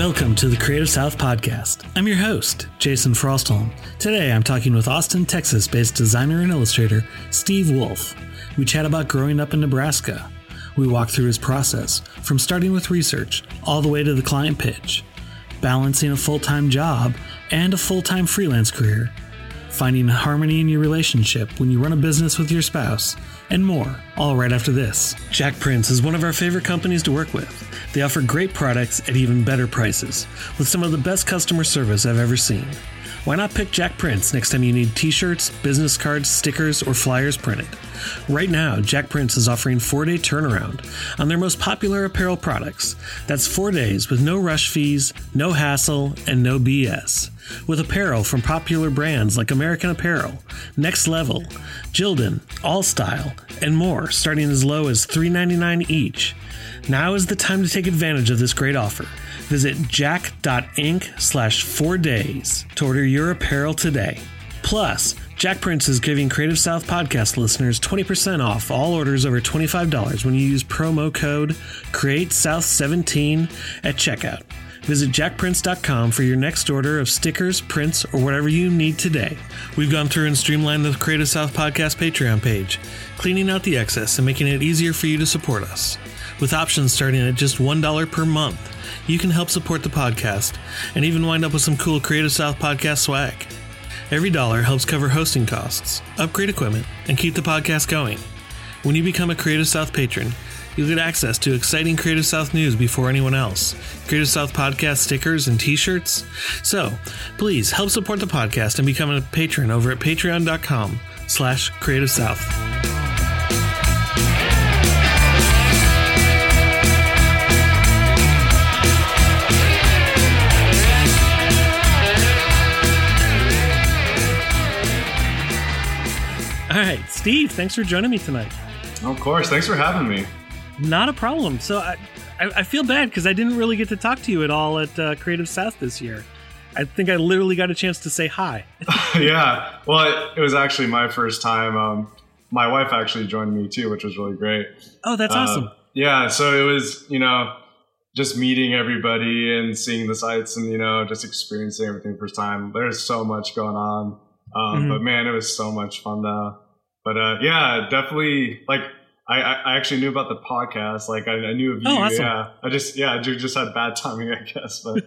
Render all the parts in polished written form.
Welcome to the Creative South Podcast. I'm your host, Jason Frostholm. Today I'm talking with Austin, Texas-based designer and illustrator Steve Wolf. We chat about growing up in Nebraska. We walk through his process, from starting with research all the way to the client pitch, balancing a full-time job and a full-time freelance career, finding harmony in your relationship when you run a business with your spouse, and more, all right after this. Jack Prince is one of our favorite companies to work with. They offer great products at even better prices, with some of the best customer service I've ever seen. Why not pick Jack Prince next time you need t-shirts, business cards, stickers, or flyers printed? Right now, Jack Prince is offering 4-day turnaround on their most popular apparel products. That's 4 days with no rush fees, no hassle, and no BS. With apparel from popular brands like American Apparel, Next Level, Jildan, All Style, and more, starting as low as $3.99 each. Now is the time to take advantage of this great offer. Visit jack.inc/4days to order your apparel today. Plus, Jack Prince is giving Creative South podcast listeners 20% off all orders over $25 when you use promo code CreateSouth17 at checkout. Visit jackprince.com for your next order of stickers, prints, or whatever you need today. We've gone through and streamlined the Creative South podcast Patreon page, cleaning out the excess and making it easier for you to support us. With options starting at just $1 per month, you can help support the podcast and even wind up with some cool Creative South podcast swag. Every dollar helps cover hosting costs, upgrade equipment, and keep the podcast going. When you become a Creative South patron, you'll get access to exciting Creative South news before anyone else, Creative South podcast stickers and t-shirts. So, please help support the podcast and become a patron over at patreon.com/Creative South. All right, Steve, thanks for joining me tonight. Of course. Thanks for having me. Not a problem. So I feel bad because I didn't really get to talk to you at all at Creative South this year. I think I literally got a chance to say hi. Yeah. Well, it was actually my first time. My wife actually joined me too, which was really great. Oh, that's awesome. Yeah. So it was, just meeting everybody and seeing the sights and, just experiencing everything first time. There's so much going on. But man, it was so much fun though. But yeah, definitely. Like I actually knew about the podcast. Like I knew of you. Oh, awesome. Yeah. I just had bad timing, I guess. But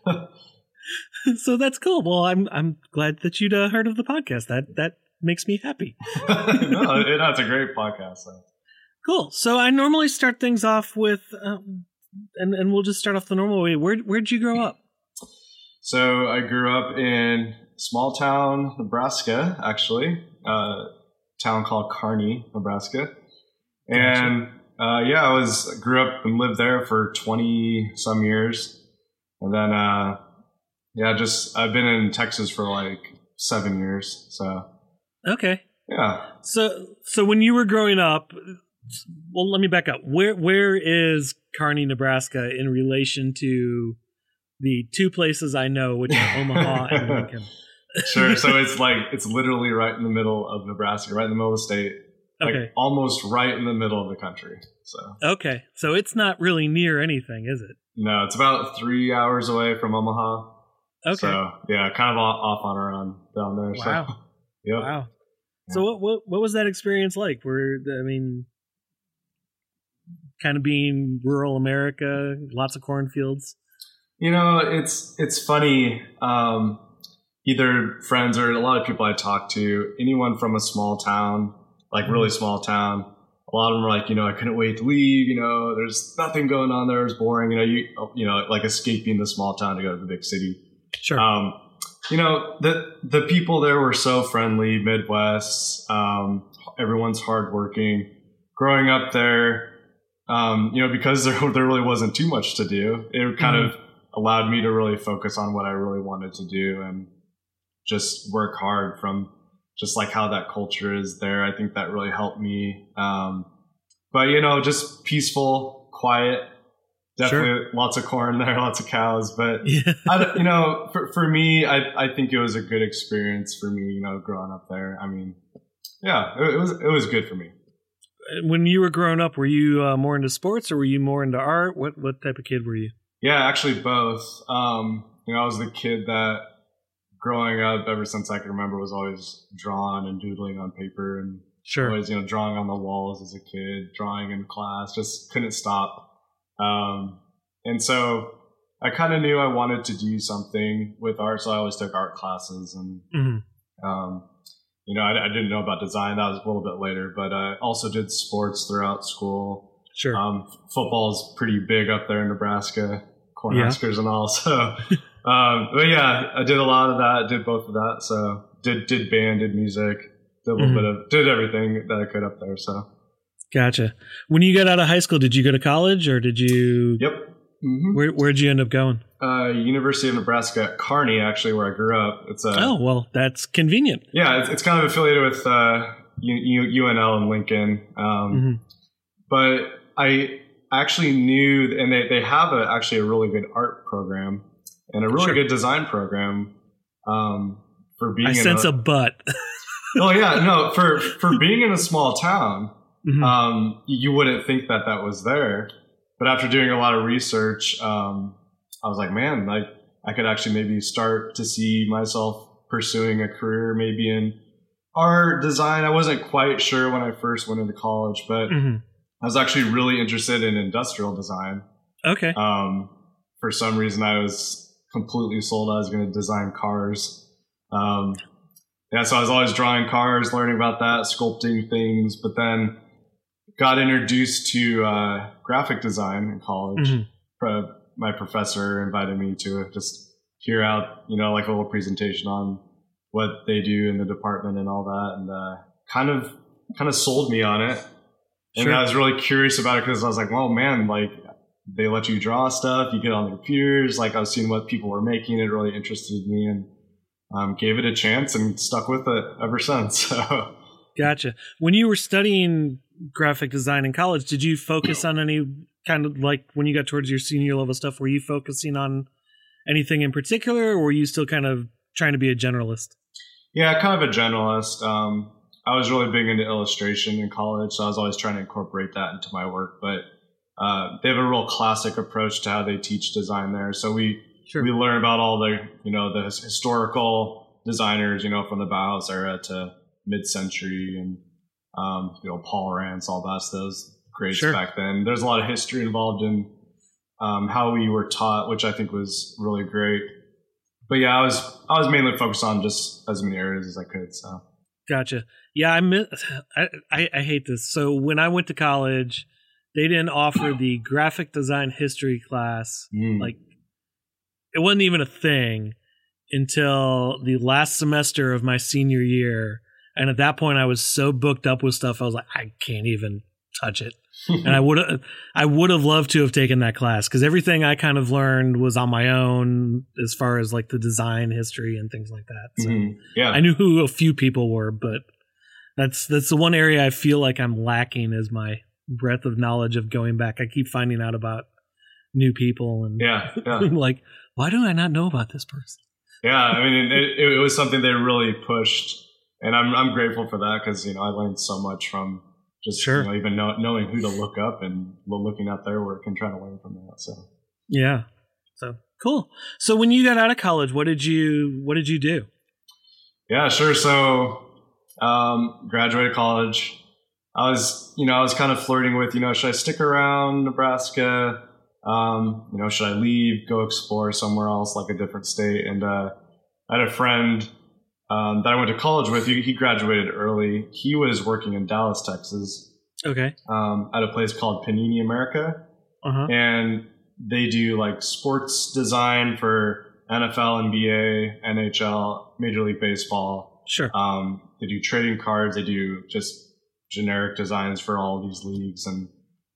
so that's cool. Well, I'm glad that you'd heard of the podcast. That makes me happy. No, it's a great podcast. So. Cool. So I normally start things off with, and we'll just start off the normal way. Where'd you grow up? So I grew up in small town, Nebraska, actually. Town called Kearney, Nebraska. And I grew up and lived there for 20 some years. And then I've been in Texas for like 7 years. So okay. Yeah. So when you were growing up, well, let me back up. Where is Kearney, Nebraska in relation to the two places I know, which are Omaha and Lincoln? Sure. So it's literally right in the middle of Nebraska, right in the middle of the state. Like almost right in the middle of the country. So okay. So it's not really near anything, is it? No, it's about 3 hours away from Omaha. Okay. So yeah, kind of off on our own down there. Wow. So, yep. Wow. So what was that experience like? Kind of being rural America, lots of cornfields. It's funny. Either friends or a lot of people I talk to, anyone from a small town, like really small town, a lot of them are like, I couldn't wait to leave. There's nothing going on there. It's boring. Like escaping the small town to go to the big city. Sure. The people there were so friendly, Midwest. Everyone's hardworking. Growing up there, because there really wasn't too much to do, it kind of allowed me to really focus on what I really wanted to do and just work hard from just like how that culture is there. I think that really helped me. But just peaceful, quiet, definitely lots of corn there, lots of cows. But, for me, I think it was a good experience for me, growing up there. I mean, yeah, it was good for me. When you were growing up, were you more into sports or were you more into art? What type of kid were you? Yeah, actually both. I was the kid that growing up, ever since I can remember, was always drawing and doodling on paper and Sure. always, drawing on the walls as a kid, drawing in class, just couldn't stop. And so I kind of knew I wanted to do something with art, so I always took art classes. And, I didn't know about design. That was a little bit later, but I also did sports throughout school. Sure. Football is pretty big up there in Nebraska, Cornhuskers and all. So, but yeah, I did a lot of that, did both of that. So did band, did music, did a little bit of, did everything that I could up there. So. Gotcha. When you got out of high school, did you go to college or did you? Yep. Mm-hmm. Where'd you end up going? University of Nebraska at Kearney, actually, where I grew up. It's that's convenient. Yeah, it's kind of affiliated with UNL in Lincoln. But I actually knew, and they have actually a really good art program and a really good design program. For being, I sense a but. Oh yeah, no, for being in a small town, you wouldn't think that was there. But after doing a lot of research, I was like, man, like I could actually maybe start to see myself pursuing a career maybe in art design. I wasn't quite sure when I first went into college, but I was actually really interested in industrial design. Okay. For some reason, I was completely sold I was going to design cars. So I was always drawing cars, learning about that, sculpting things, but then got introduced to graphic design in college. My professor invited me to just hear out, like a little presentation on what they do in the department and all that, and kind of sold me on it. And I was really curious about it because I was like, well, man, like they let you draw stuff, you get on the computers. Like I was seeing what people were making, it really interested me, and gave it a chance and stuck with it ever since. So. Gotcha. When you were studying graphic design in college, did you focus on any kind of, like when you got towards your senior level stuff, were you focusing on anything in particular, or were you still kind of trying to be a generalist? Yeah, kind of a generalist. I was really big into illustration in college, so I was always trying to incorporate that into my work. But they have a real classic approach to how they teach design there. So we learn about all the, the historical designers, from the Bauhaus era to mid-century, and Paul Rance, all that, those greats back then. There's a lot of history involved in how we were taught, which I think was really great. But yeah, I was mainly focused on just as many areas as I could. So gotcha. Yeah, I hate this. So when I went to college, they didn't offer the graphic design history class. Like it wasn't even a thing until the last semester of my senior year. And at that point, I was so booked up with stuff, I was like, I can't even touch it. And I would have loved to have taken that class, because everything I kind of learned was on my own as far as like the design history and things like that. So I knew who a few people were, but that's the one area I feel like I'm lacking, is my breadth of knowledge of going back. I keep finding out about new people, and I'm like, why do I not know about this person? Yeah, I mean, it was something they really pushed. And I'm grateful for that, because, I learned so much from just, even knowing who to look up and looking at their work and trying to learn from that. So, yeah. So cool. So when you got out of college, what did you do? Yeah, sure. So, graduated college. I was kind of flirting with, should I stick around Nebraska? Should I leave, go explore somewhere else, like a different state? And, I had a friend that I went to college with. He graduated early. He was working in Dallas, Texas. Okay. At a place called Panini America. And they do like sports design for NFL, NBA, NHL, Major League Baseball. Sure. They do trading cards. They do just generic designs for all these leagues. And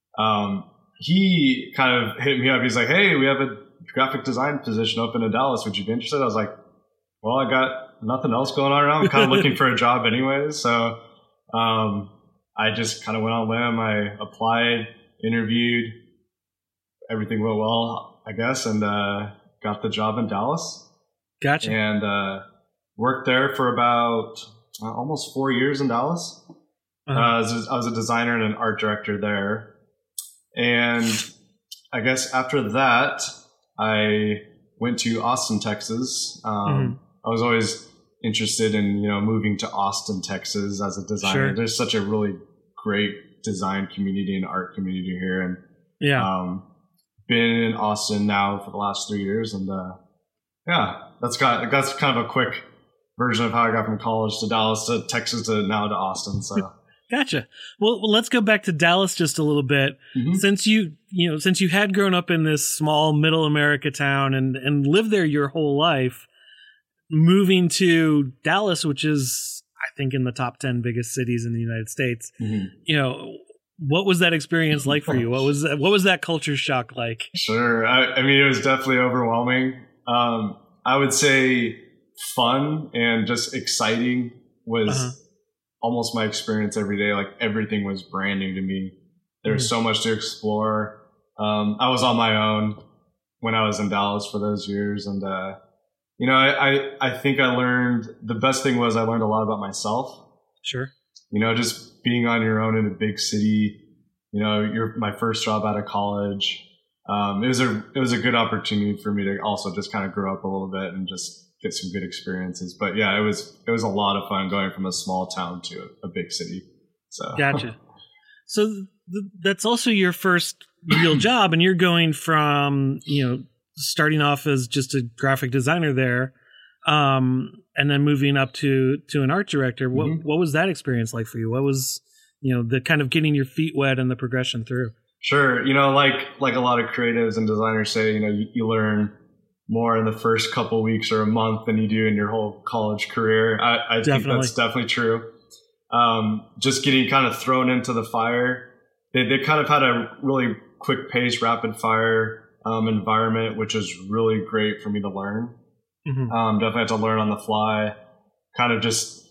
he kind of hit me up. He's like, hey, we have a graphic design position open in Dallas. Would you be interested? I was like, well, I got nothing else going on around. I'm kind of looking for a job anyways. So I just kind of went on a limb. I applied, interviewed. Everything went well, I guess, and got the job in Dallas. Gotcha. And worked there for about almost 4 years in Dallas. I was a designer and an art director there. And I guess after that, I went to Austin, Texas. I was always interested in, moving to Austin, Texas as a designer. Sure. There's such a really great design community and art community here. And been in Austin now for the last 3 years. And that's kind of a quick version of how I got from college to Dallas to Texas to now to Austin. So gotcha. Well, let's go back to Dallas just a little bit. Mm-hmm. Since you had grown up in this small middle America town and lived there your whole life, moving to Dallas, which is, I think, in the top 10 biggest cities in the United States, what was that experience like for you? What was that culture shock like? Sure. I mean, it was definitely overwhelming. I would say fun and just exciting was almost my experience every day. Like everything was brand new to me. There was so much to explore. I was on my own when I was in Dallas for those years. And, I think I learned, the best thing was I learned a lot about myself. Sure. Just being on your own in a big city, my first job out of college. It was a good opportunity for me to also just kind of grow up a little bit and just get some good experiences. But yeah, it was a lot of fun going from a small town to a big city. So gotcha. So that's also your first real job, and you're going from starting off as just a graphic designer there, and then moving up to an art director. What was that experience like for you? What was the kind of getting your feet wet and the progression through? Sure. Like a lot of creatives and designers say, you learn more in the first couple of weeks or a month than you do in your whole college career. I think that's definitely true. Just getting kind of thrown into the fire. They kind of had a really quick pace, rapid fire environment, which is really great for me to learn. Definitely had to learn on the fly, kind of just,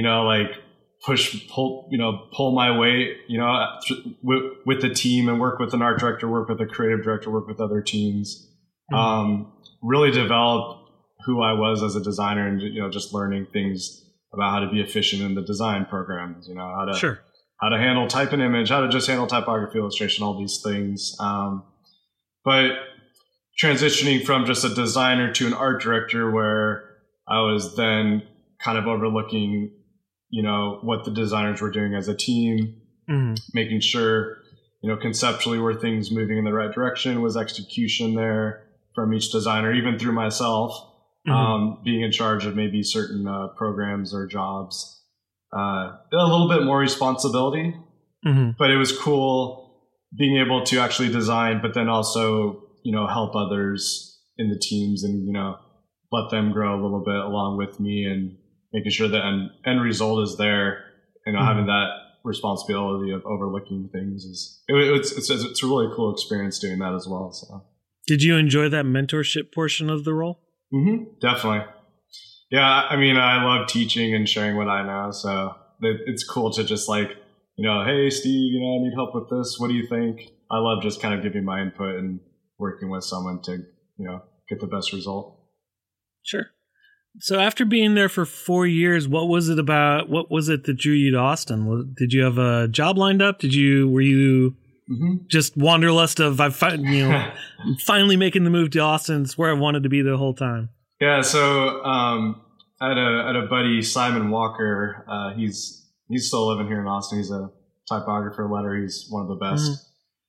pull my weight, with the team and work with an art director, work with a creative director, work with other teams, really develop who I was as a designer and, just learning things about how to be efficient in the design programs, how to handle type and image, how to just handle typography, illustration, all these things. But transitioning from just a designer to an art director where I was then kind of overlooking, what the designers were doing as a team, making sure, conceptually were things moving in the right direction, was execution there from each designer, even through myself, being in charge of maybe certain programs or jobs. A little bit more responsibility, but it was cool being able to actually design, but then also, help others in the teams and, let them grow a little bit along with me and making sure the end result is there, having that responsibility of overlooking things it's a really cool experience doing that as well. So, did you enjoy that mentorship portion of the role? Definitely. Yeah. I mean, I love teaching and sharing what I know. So it's cool to just hey, Steve, I need help with this. What do you think? I love just kind of giving my input and working with someone to, get the best result. Sure. So after being there for 4 years, what was it that drew you to Austin? Did you have a job lined up? Were you just wanderlust of, finally making the move to Austin? It's where I wanted to be the whole time. Yeah. So, I had a buddy, Simon Walker. He's still living here in Austin. He's a typographer, letter. He's one of the best.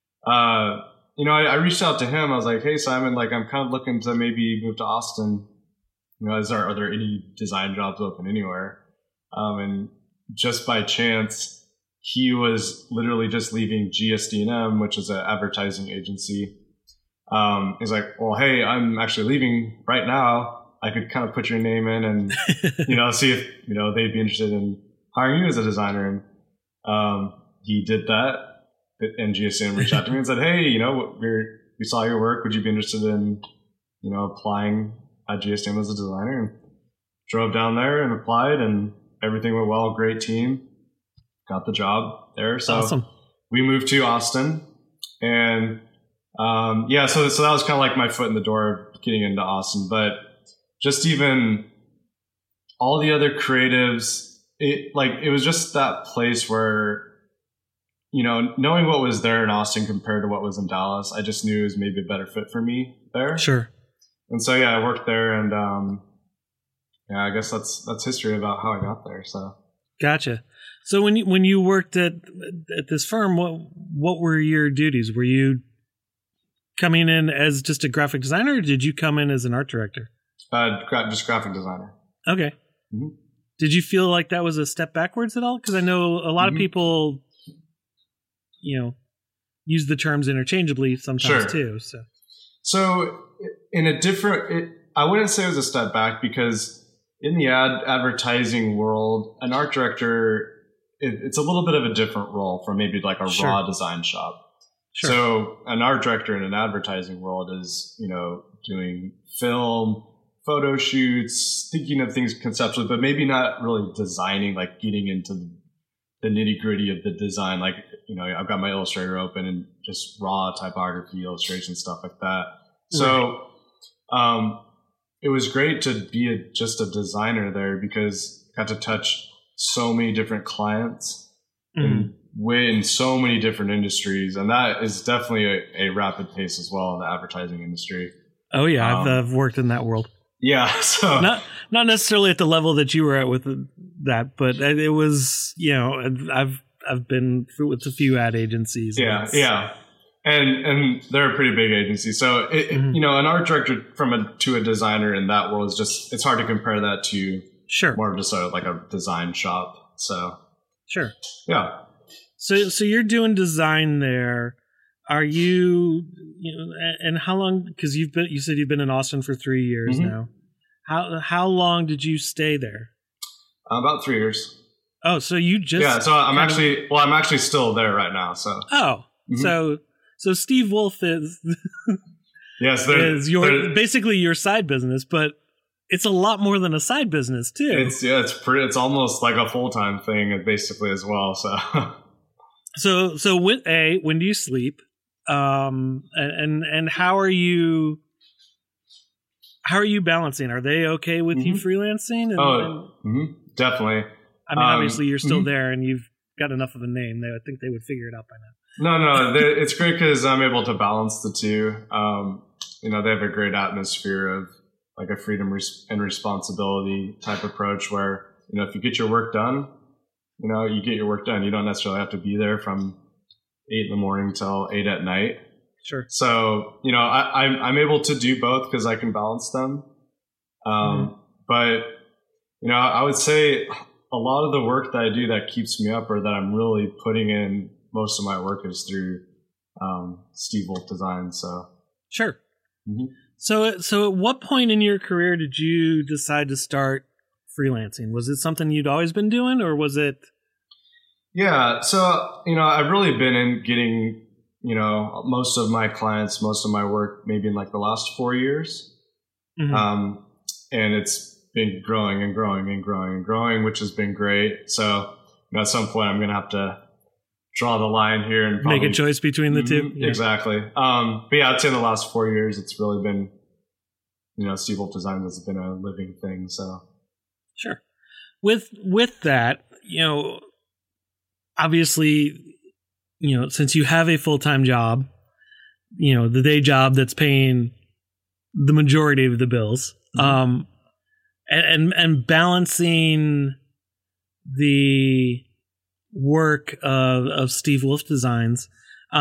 I reached out to him. I was like, hey, Simon, I'm kind of looking to maybe move to Austin. Are there any design jobs open anywhere? And just by chance, he was literally just leaving GSD&M, which is an advertising agency. He's like, well, hey, I'm actually leaving right now. I could kind of put your name in and, see if, they'd be interested in hiring you as a designer. And he did that. And GSD&M reached out to me and said, hey, we saw your work. Would you be interested in, applying at GSD&M as a designer? And drove down there and applied, and everything went well. Great team. Got the job there. So awesome. We moved to Austin, and so that was kind of like my foot in the door of getting into Austin. But just even all the other creatives, it was just that place where, knowing what was there in Austin compared to what was in Dallas, I just knew it was maybe a better fit for me there. Sure. And so, yeah, I worked there, and yeah, I guess that's history about how I got there. So, gotcha. So when you worked at this firm, what were your duties? Were you coming in as just a graphic designer, or did you come in as an art director? Just graphic designer. Okay. Mm-hmm. Did you feel like that was a step backwards at all? Because I know a lot of people, use the terms interchangeably sometimes too. So in a different, I wouldn't say it was a step back, because in the advertising world, an art director, it's a little bit of a different role from maybe like a raw design shop. Sure. So an art director in an advertising world is, doing film, photo shoots, thinking of things conceptually, but maybe not really designing, like getting into the nitty gritty of the design. Like, I've got my Illustrator open and just raw typography, illustration, stuff like that. So, it was great to be just a designer there, because I got to touch so many different clients and in so many different industries. And that is definitely a rapid pace as well in the advertising industry. Oh yeah. I've worked in that world. Yeah. So not necessarily at the level that you were at with that, but it was, I've been through with a few ad agencies. Yeah. Yeah. And they're a pretty big agency. So, an art director to a designer in that world is it's hard to compare that to more of just like a design shop. So, sure. Yeah. So you're doing design there. Are you, and how long, because you said you've been in Austin for 3 years now. How long did you stay there? About 3 years. Oh, so you just. Yeah. So I'm actually still there right now. So. Oh, So Steve Wolf is yes, basically your side business, but it's a lot more than a side business too. It's almost like a full-time thing basically as well. So when do you sleep? And how are you balancing? Are they okay with you freelancing? Definitely. I mean, obviously you're still there and you've got enough of a name. I think they would figure it out by now. No, it's great because I'm able to balance the two. They have a great atmosphere of like a freedom and responsibility type approach where, if you get your work done, you get your work done. You don't necessarily have to be there from 8 a.m. till 8 p.m. Sure. So, I'm able to do both because I can balance them. But, I would say a lot of the work that I do that keeps me up, or that I'm really putting in most of my work, is through Steve Wolf Design. So sure. So at what point in your career did you decide to start freelancing? Was it something you'd always been doing, or was it? Yeah. So I've really been in getting most of my clients, most of my work, maybe in like the last 4 years, and it's been growing and growing and growing and growing, which has been great. So at some point, I'm going to have to draw the line here and make a choice between the two. Yeah. Exactly. But yeah, I'd say in the last 4 years, it's really been, Steve Wolf Design has been a living thing. So sure. With that, obviously, since you have a full-time job, the day job that's paying the majority of the bills, and balancing the work of Steve Wolf Designs,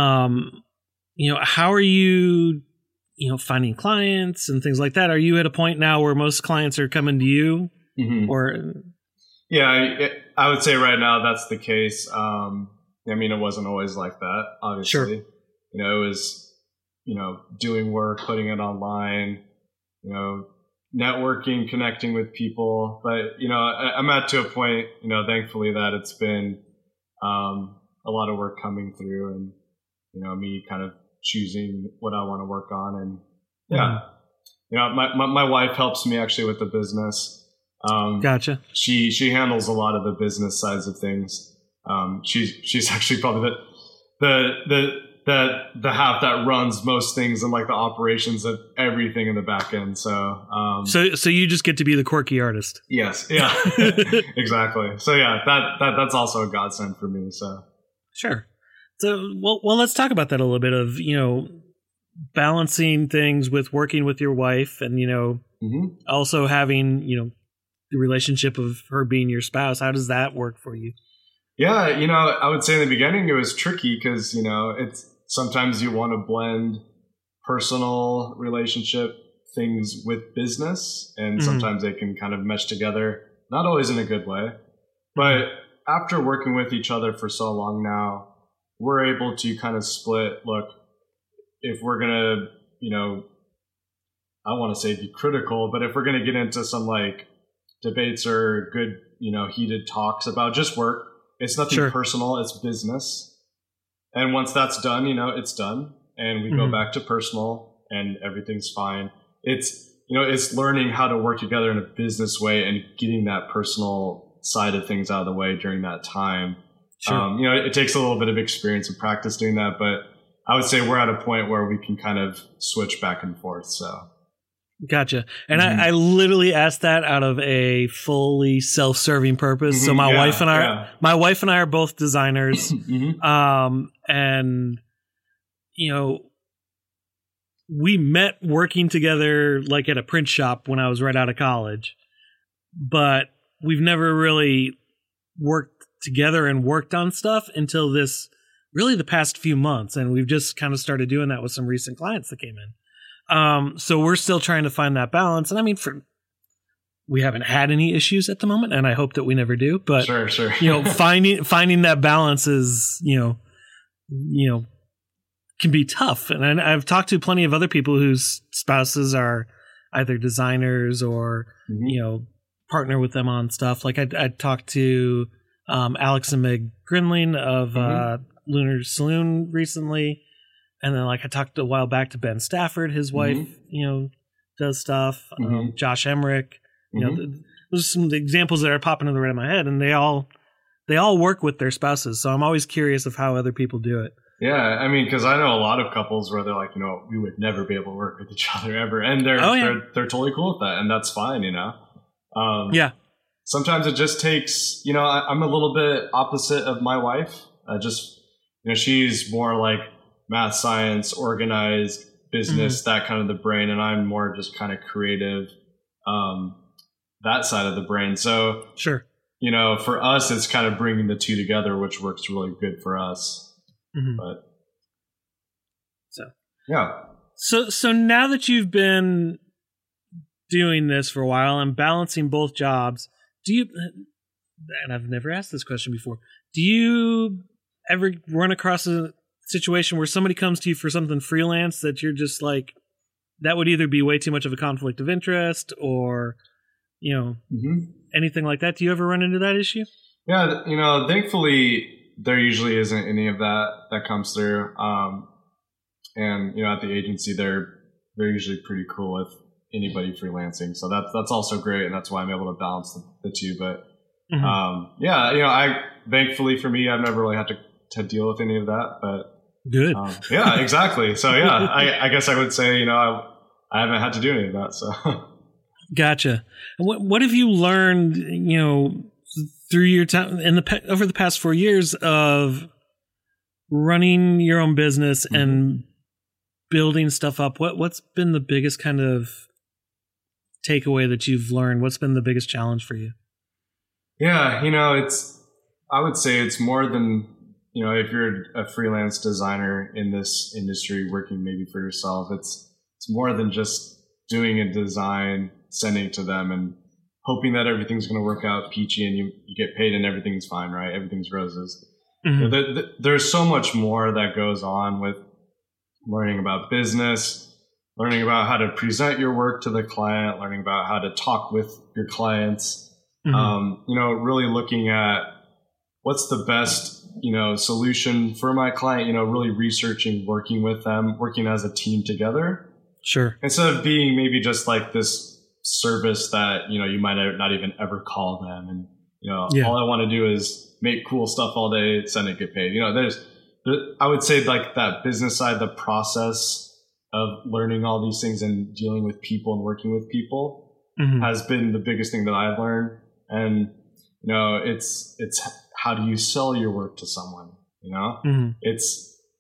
how are you, finding clients and things like that? Are you at a point now where most clients are coming to you, or? Yeah, I would say right now that's the case. It wasn't always like that, obviously. Sure. It was, doing work, putting it online, networking, connecting with people. But, I'm at to a point, thankfully, that it's been a lot of work coming through, and, me kind of choosing what I want to work on. And my wife helps me actually with the business. Gotcha. She handles a lot of the business sides of things. She's actually probably the half that runs most things and like the operations of everything in the back end. So you just get to be the quirky artist. Yes. Yeah, exactly. So yeah, that's also a godsend for me. So sure. So, well, let's talk about that a little bit of, balancing things with working with your wife and, also having, the relationship of her being your spouse. How does that work for you? Yeah, I would say in the beginning it was tricky because, it's sometimes you want to blend personal relationship things with business, and sometimes they can kind of mesh together, not always in a good way. But after working with each other for so long now, we're able to kind of split, look, if we're going to, I want to say be critical, but if we're going to get into some like debates or good, heated talks about just work, it's nothing personal, it's business. And once that's done, it's done. And we go back to personal and everything's fine. It's, it's learning how to work together in a business way and getting that personal side of things out of the way during that time. Sure. It takes a little bit of experience and practice doing that, but I would say we're at a point where we can kind of switch back and forth. So. Gotcha. And I literally asked that out of a fully self-serving purpose. So my wife and I are both designers. And we met working together like at a print shop when I was right out of college, but we've never really worked together and worked on stuff until really the past few months. And we've just kind of started doing that with some recent clients that came in. So we're still trying to find that balance. And I mean, we haven't had any issues at the moment, and I hope that we never do, but sure. Finding that balance is, can be tough. And I've talked to plenty of other people whose spouses are either designers or, partner with them on stuff. Like I talked to, Alex and Meg Grinling of, Lunar Saloon recently. And then I talked a while back to Ben Stafford, his wife, does stuff. Josh Emmerich, those are some of the examples that are popping in the right of my head, and they all work with their spouses. So I'm always curious of how other people do it. Yeah, I mean, because I know a lot of couples where they're like, we would never be able to work with each other ever, and they're totally cool with that, and that's fine, Sometimes it just takes, I'm a little bit opposite of my wife. She's more like math, science, organized, business, that kind of the brain, and I'm more just kind of creative, that side of the brain. So, sure, for us, it's kind of bringing the two together, which works really good for us. But so now that you've been doing this for a while and balancing both jobs, and I've never asked this question before, do you ever run across a situation where somebody comes to you for something freelance that you're just like, that would either be way too much of a conflict of interest or, anything like that? Do you ever run into that issue? Yeah, thankfully there usually isn't any of that comes through. And at the agency, they're usually pretty cool with anybody freelancing. So that's also great. And that's why I'm able to balance the two. But thankfully for me, I've never really had to deal with any of that, but good. Yeah, exactly. So I guess I would say, I haven't had to do any of that. So gotcha. What have you learned, through your time over the past 4 years of running your own business and building stuff up? What's been the biggest kind of takeaway that you've learned? What's been the biggest challenge for you? Yeah, I would say it's more than, if you're a freelance designer in this industry working maybe for yourself, it's more than just doing a design, sending it to them and hoping that everything's going to work out peachy and you get paid and everything's fine, right? Everything's roses. There's so much more that goes on with learning about business, learning about how to present your work to the client, learning about how to talk with your clients, really looking at what's the best, solution for my client, really researching, working with them, working as a team together. Sure. Instead of being maybe just like this service that, you might not even ever call them. And, all I want to do is make cool stuff all day, send it, get paid. I would say like that business side, the process of learning all these things and dealing with people and working with people has been the biggest thing that I've learned. And, it's how do you sell your work to someone? It's,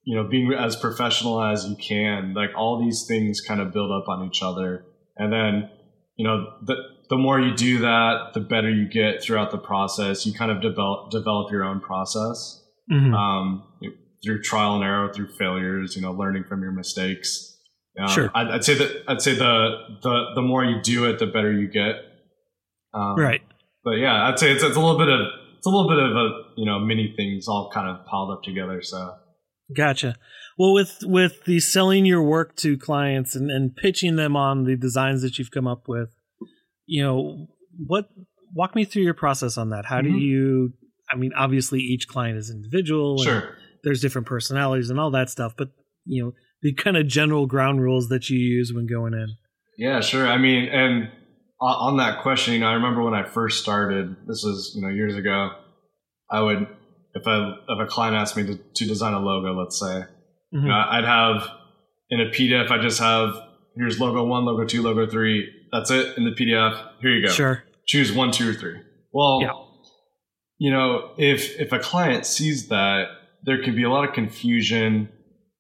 being as professional as you can. Like all these things kind of build up on each other. And then, the more you do that, the better you get throughout the process. You kind of develop your own process, through trial and error, through failures, learning from your mistakes. Sure. I'd say the more you do it, the better you get. Right. But yeah, I'd say it's a little bit of many things all kind of piled up together. So. Gotcha. Well, with the selling your work to clients and pitching them on the designs that you've come up with, walk me through your process on that. How do you, obviously each client is individual. Sure. And there's different personalities and all that stuff, but the kind of general ground rules that you use when going in. Yeah, sure. And on that question, I remember when I first started, this was, years ago, I would, if a client asked me to design a logo, let's say, I'd have in a PDF, I just have, here's logo 1, logo 2, logo 3. That's it in the PDF. Here you go. Sure. Choose 1, 2, or 3. Well, if a client sees that, there can be a lot of confusion.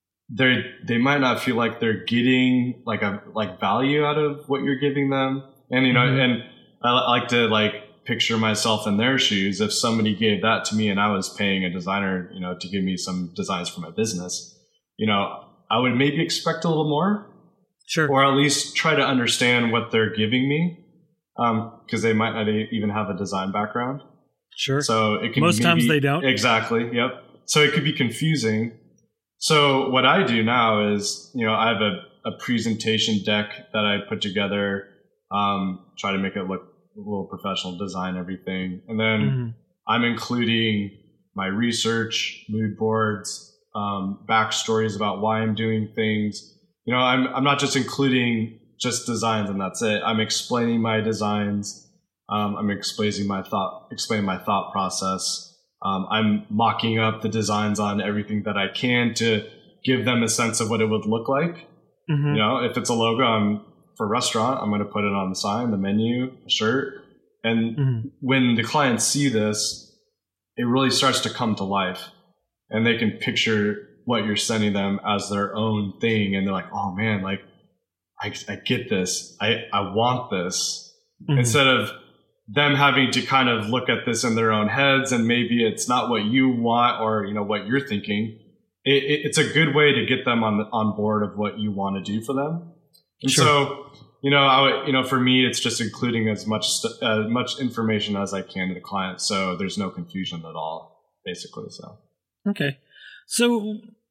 They might not feel like they're getting like value out of what you're giving them. And, and I like to picture myself in their shoes. If somebody gave that to me and I was paying a designer, to give me some designs for my business, I would maybe expect a little more. Sure. Or at least try to understand what they're giving me. Because they might not even have a design background. Sure. So it can most times they don't. Exactly. Yep. So it could be confusing. So what I do now is, I have a presentation deck that I put together, try to make it look a little professional, design everything. And then I'm including my research, mood boards, backstories about why I'm doing things. I'm not just including just designs and that's it. I'm explaining my designs. I'm explaining my thought process. I'm mocking up the designs on everything that I can to give them a sense of what it would look like. If it's a logo for a restaurant, I'm going to put it on the sign, the menu, the shirt. And when the clients see this, it really starts to come to life and they can picture what you're sending them as their own thing. And they're like, oh man, I get this. I want this. Instead of them having to kind of look at this in their own heads and maybe it's not what you want or, what you're thinking. It's a good way to get them on board of what you want to do for them. And so, for me, it's just including as much information as I can to the client. So there's no confusion at all, basically. So. Okay. So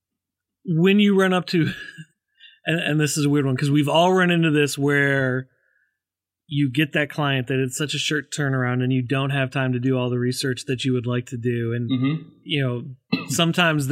when you run up to, and this is a weird one because we've all run into this where you get that client that it's such a short turnaround and you don't have time to do all the research that you would like to do. And, sometimes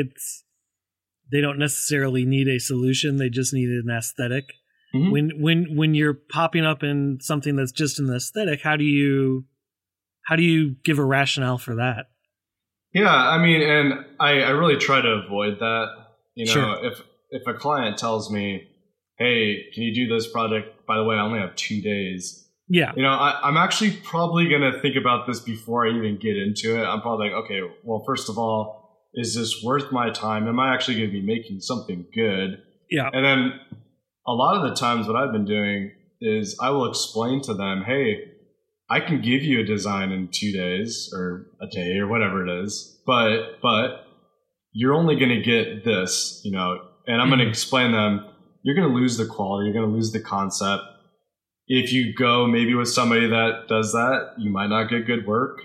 they don't necessarily need a solution. They just need an aesthetic. When you're popping up in something that's just an aesthetic, how do you give a rationale for that? Yeah. And I really try to avoid that. Sure. If a client tells me, hey, can you do this project? By the way, I only have 2 days. Yeah. I'm actually probably going to think about this before I even get into it. I'm probably like, okay, well, first of all, is this worth my time? Am I actually going to be making something good? Yeah. And then a lot of the times what I've been doing is I will explain to them, hey, I can give you a design in 2 days or a day or whatever it is, but you're only going to get this, and I'm going to explain them. You're going to lose the quality. You're going to lose the concept. If you go maybe with somebody that does that, you might not get good work.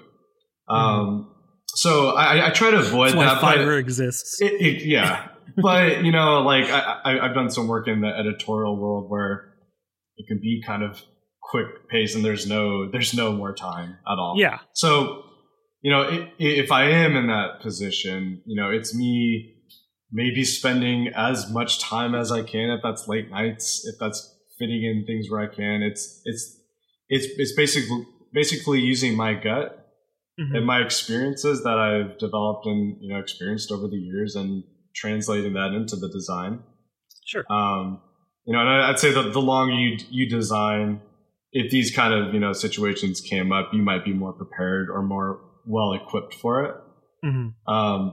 So I try to avoid That's that. Why Fiverr exists. Yeah. But, I've done some work in the editorial world where it can be kind of quick pace and there's no more time at all. Yeah. So, if I am in that position, it's me maybe spending as much time as I can, if that's late nights, if that's fitting in things where I can. It's basically using my gut and my experiences that I've developed and experienced over the years and translating that into the design. Sure. And I'd say that the longer you design, if these kind of situations came up, you might be more prepared or more well equipped for it.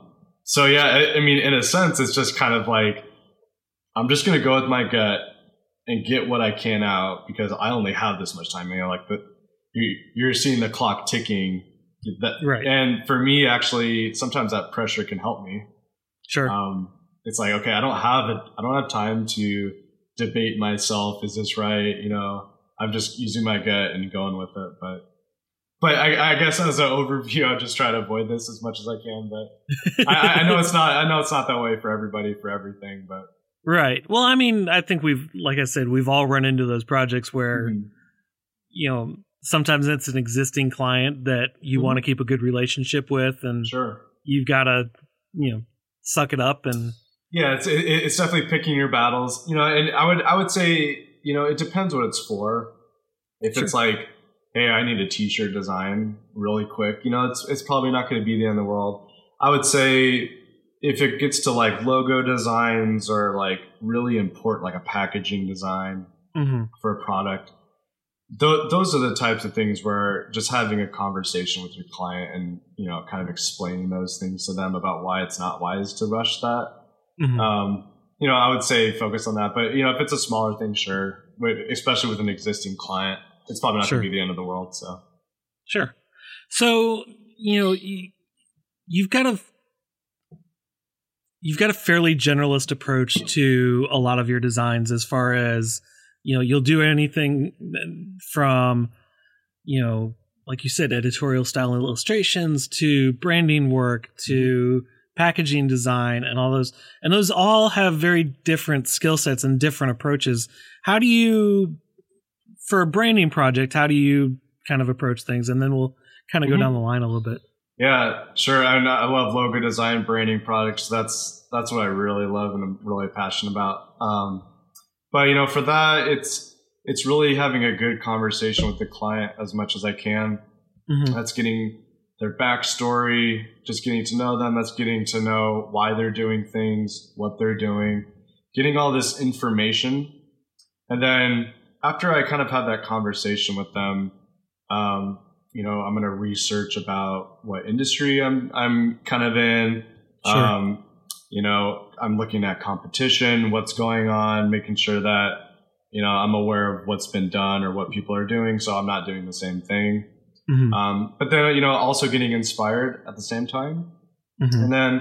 So yeah, I mean, in a sense, it's just kind of like, I'm just going to go with my gut and get what I can out because I only have this much time. You know, like you're seeing the clock ticking. Right. And for me, actually, sometimes that pressure can help me. Sure. It's like, okay, I don't have time to debate myself. Is this right? You know, I'm just using my gut and going with it. But I guess as an overview, I just try to avoid this as much as I can. But I know it's not that way for everybody for everything. But right. Well, I mean, I think like I said, we've all run into those projects where, you know, sometimes it's an existing client that you want to keep a good relationship with, and you've got to, you know, suck it up and. Yeah, it's definitely picking your battles, you know, and I would say, you know, it depends what it's for. If it's like, hey, I need a t-shirt design really quick, you know, it's probably not going to be the end of the world. I would say if it gets to like logo designs or like really important, like a packaging design for a product, those are the types of things where just having a conversation with your client and, you know, kind of explaining those things to them about why it's not wise to rush that. You know, I would say focus on that, but you know, if it's a smaller thing, sure, but especially with an existing client, it's probably not going to be the end of the world. So, you know, you've got a fairly generalist approach to a lot of your designs as far as, you know, you'll do anything from, you know, like you said, editorial style illustrations to branding work to packaging design and all those. And those all have very different skill sets and different approaches. How do you, for a branding project, how do you kind of approach things? And then we'll kind of go down the line a little bit. Yeah, sure. I love logo design, branding products. That's what I really love and I'm really passionate about. But you know, for that, it's really having a good conversation with the client as much as I can. That's getting their backstory, just getting to know them. That's getting to know why they're doing things, what they're doing, getting all this information. And then after I kind of have that conversation with them, you know, I'm going to research about what industry I'm kind of in. You know, I'm looking at competition, what's going on, making sure that, you know, I'm aware of what's been done or what people are doing, so I'm not doing the same thing. But then, you know, also getting inspired at the same time. And then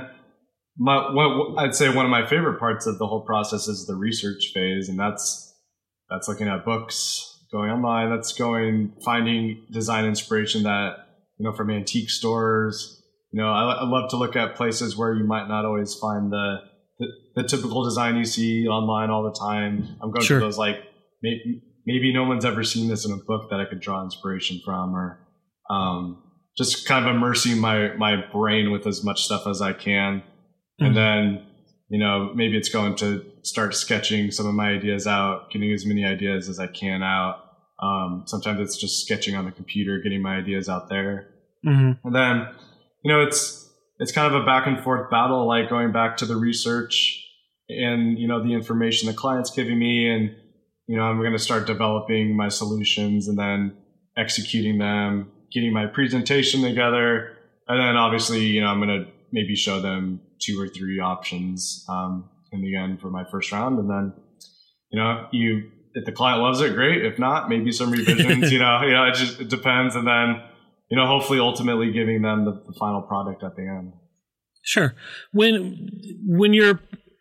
I'd say one of my favorite parts of the whole process is the research phase. And that's looking at books, going online, finding design inspiration that, you know, from antique stores. You know, I love to look at places where you might not always find the typical design you see online all the time. I'm going to those like, maybe no one's ever seen this in a book that I could draw inspiration from, or just kind of immersing my brain with as much stuff as I can. And then, you know, maybe it's going to start sketching some of my ideas out, getting as many ideas as I can out. Sometimes it's just sketching on the computer, getting my ideas out there. And then, you know, it's kind of a back and forth battle, like going back to the research and, you know, the information the client's giving me. And, you know, I'm going to start developing my solutions and then executing them, getting my presentation together. And then obviously, you know, I'm going to maybe show them 2 or 3 options in the end for my first round. And then, you know, if the client loves it, great. If not, maybe some revisions, you know, it depends. And then, you know, hopefully ultimately giving them the final product at the end. Sure. When you're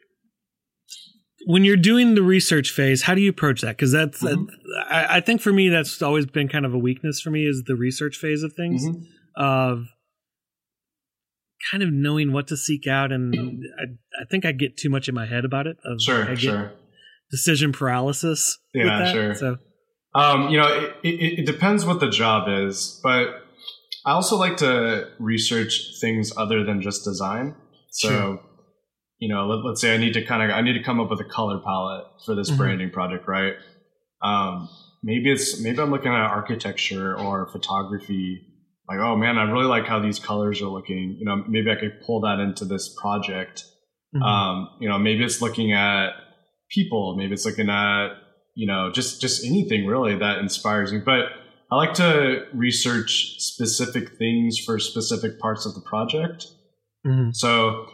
doing the research phase, how do you approach that? Because that's, I think for me, that's always been kind of a weakness for me, is the research phase of things, of kind of knowing what to seek out. And I think I get too much in my head about it. I get decision paralysis. Yeah, with that, sure. So, you know, it depends what the job is, but I also like to research things other than just design. So, you know, let's say I need to come up with a color palette for this branding project, right? Maybe I'm looking at architecture or photography. Like, oh man, I really like how these colors are looking. You know, maybe I could pull that into this project. You know, maybe it's looking at people. Maybe it's looking at, you know, just anything really that inspires me. But I like to research specific things for specific parts of the project. So,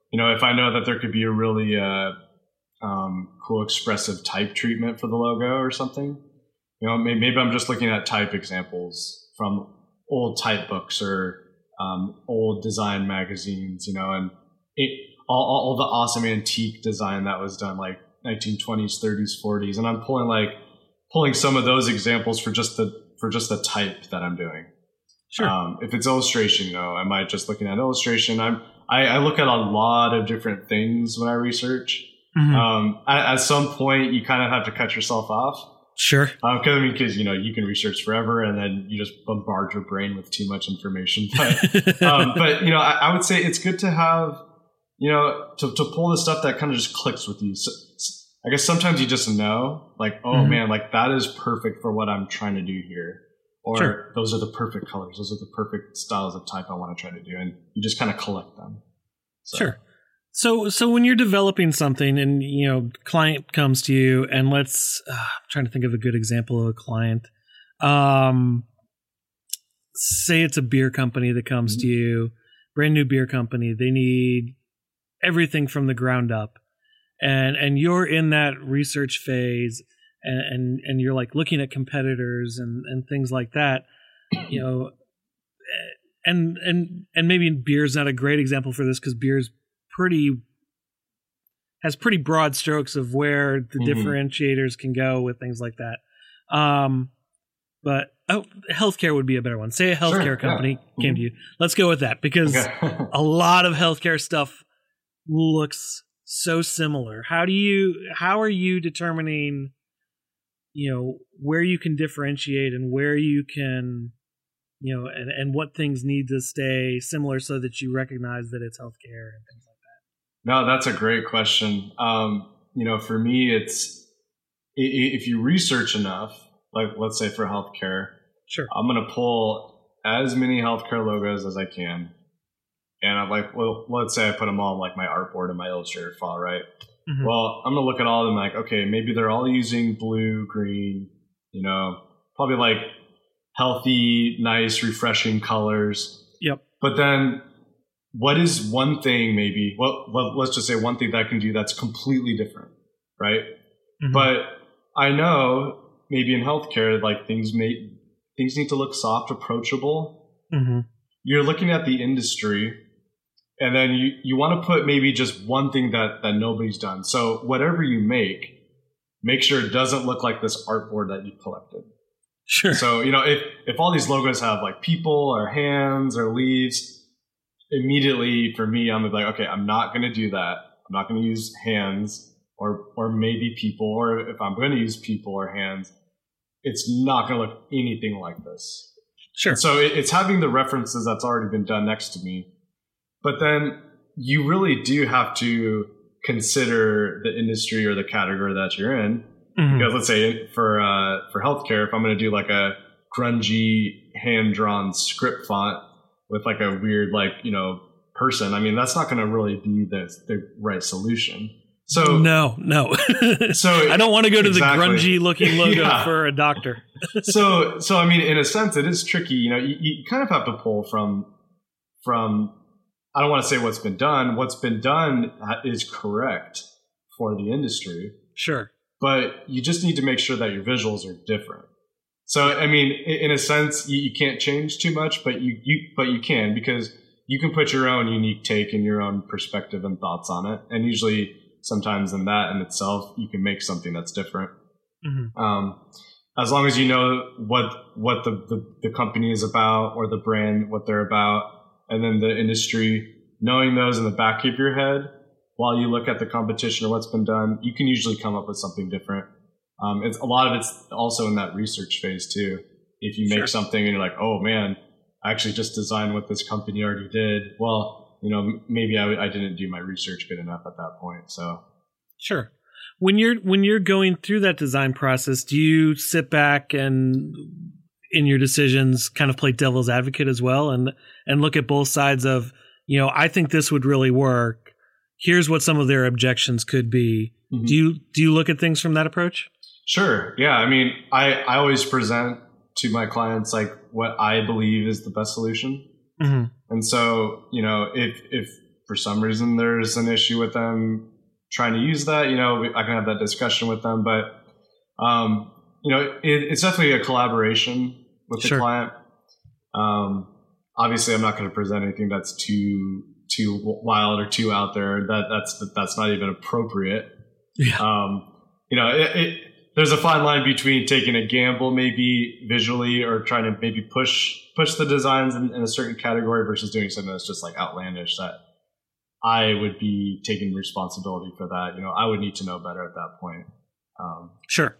if I know that there could be a really cool expressive type treatment for the logo or something, maybe I'm just looking at type examples from old type books or old design magazines, and all the awesome antique design that was done like 1920s, 30s, 40s, and I'm pulling some of those examples for just the type that I'm doing. Sure. If it's illustration, I might just looking at illustration. I look at a lot of different things when I research. Mm-hmm. At some point, you kind of have to cut yourself off. Sure. Because you can research forever, and then you just bombard your brain with too much information. But I would say it's good to have to pull the stuff that kind of just clicks with you. So I guess sometimes you just know, like, oh man, like that is perfect for what I'm trying to do here. Or Sure. Those are the perfect colors. Those are the perfect styles of type I want to try to do. And you just kind of collect them. So. Sure. So when you're developing something and, client comes to you and I'm trying to think of a good example of a client. Say it's a beer company that comes to you, brand new beer company. They need everything from the ground up. And you're in that research phase and you're like looking at competitors and things like that, and maybe beer's not a great example for this because beer's has pretty broad strokes of where the differentiators can go with things like that. But healthcare would be a better one. Say a healthcare company came to you. Let's go with that because a lot of healthcare stuff looks so similar. How are you determining, where you can differentiate and where you can, and what things need to stay similar so that you recognize that it's healthcare and things like that? No, that's a great question. For me, it's if you research enough, like let's say for healthcare, sure, I'm going to pull as many healthcare logos as I can. And I'm like, well, let's say I put them all on like my artboard and my Illustrator file, right? Mm-hmm. Well, I'm going to look at all of them like, okay, maybe they're all using blue, green, probably like healthy, nice, refreshing colors. Yep. But then what is one thing maybe, well, let's just say one thing that I can do that's completely different, right? Mm-hmm. But I know maybe in healthcare, like things need to look soft, approachable. Mm-hmm. You're looking at the industry, and then you want to put maybe just one thing that nobody's done. So whatever you make sure it doesn't look like this artboard that you collected. Sure. So, if all these logos have like people or hands or leaves, immediately for me, I'm like, okay, I'm not going to do that. I'm not going to use hands or maybe people, or if I'm going to use people or hands, it's not going to look anything like this. Sure. And so it's having the references that's already been done next to me. But then you really do have to consider the industry or the category that you're in. Mm-hmm. Because let's say for healthcare, if I'm going to do like a grungy hand-drawn script font with like a weird person, I mean, that's not going to really be the right solution. So no. So I don't want to go to the grungy looking logo for a doctor. so I mean, in a sense, it is tricky. You kind of have to pull from. I don't want to say what's been done. What's been done is correct for the industry. Sure. But you just need to make sure that your visuals are different. So, I mean, in a sense, you can't change too much, but you can, because you can put your own unique take and your own perspective and thoughts on it. And usually sometimes in that in itself, you can make something that's different. Mm-hmm. As long as you know what the company is about, or the brand, what they're about, and then the industry, knowing those in the back of your head while you look at the competition or what's been done, you can usually come up with something different. A lot of it's also in that research phase too. If you make something and you're like, oh man, I actually just designed what this company already did. Well, maybe I didn't do my research good enough at that point. So sure. When you're going through that design process, do you sit back and in your decisions kind of play devil's advocate as well and look at both sides of, I think this would really work. Here's what some of their objections could be. Mm-hmm. Do you look at things from that approach? Sure. Yeah. I mean, I always present to my clients like what I believe is the best solution. Mm-hmm. And so, if for some reason there's an issue with them trying to use that, I can have that discussion with them. But, it's definitely a collaboration with the client. Obviously, I'm not going to present anything that's too wild or too out there. That's not even appropriate. Yeah. There's a fine line between taking a gamble, maybe visually, or trying to maybe push the designs in a certain category versus doing something that's just like outlandish that I would be taking responsibility for that. I would need to know better at that point. Sure.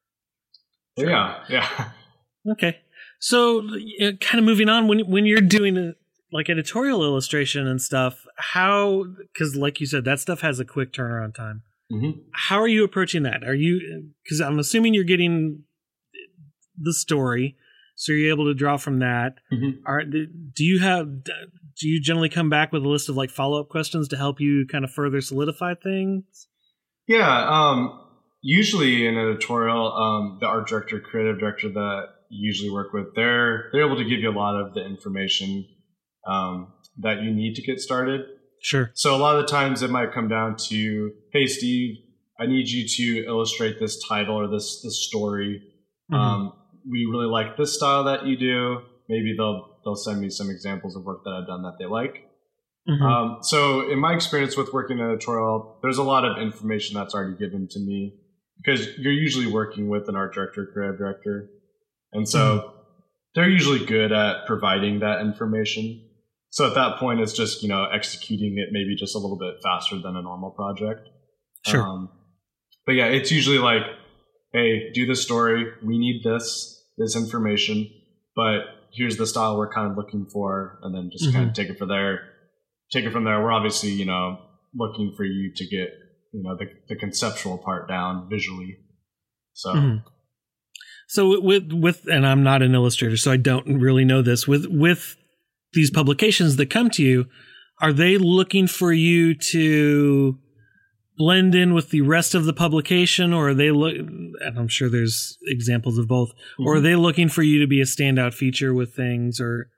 Yeah. Okay. So kind of moving on, when you're doing like editorial illustration and stuff, because like you said, that stuff has a quick turnaround time. Mm-hmm. How are you approaching that? Because I'm assuming you're getting the story, so you're able to draw from that. Mm-hmm. Do you generally come back with a list of like follow-up questions to help you kind of further solidify things? Yeah. Usually in editorial, the art director, creative director that you usually work with, they're able to give you a lot of the information that you need to get started. Sure. So a lot of the times it might come down to, hey, Steve, I need you to illustrate this title or this story. Mm-hmm. We really like this style that you do. Maybe they'll send me some examples of work that I've done that they like. Mm-hmm. So in my experience with working in editorial, there's a lot of information that's already given to me because you're usually working with an art director, creative director. And so they're usually good at providing that information. So at that point, it's just, executing it maybe just a little bit faster than a normal project. Sure. But yeah, it's usually like, hey, do the story. We need this information, but here's the style we're kind of looking for. And then just kind of take it from there. We're obviously, looking for you to get, the conceptual part down visually. So. Mm-hmm. So with, and I'm not an illustrator, so I don't really know this, with these publications that come to you, are they looking for you to blend in with the rest of the publication, or are they and I'm sure there's examples of both, or are they looking for you to be a standout feature with things,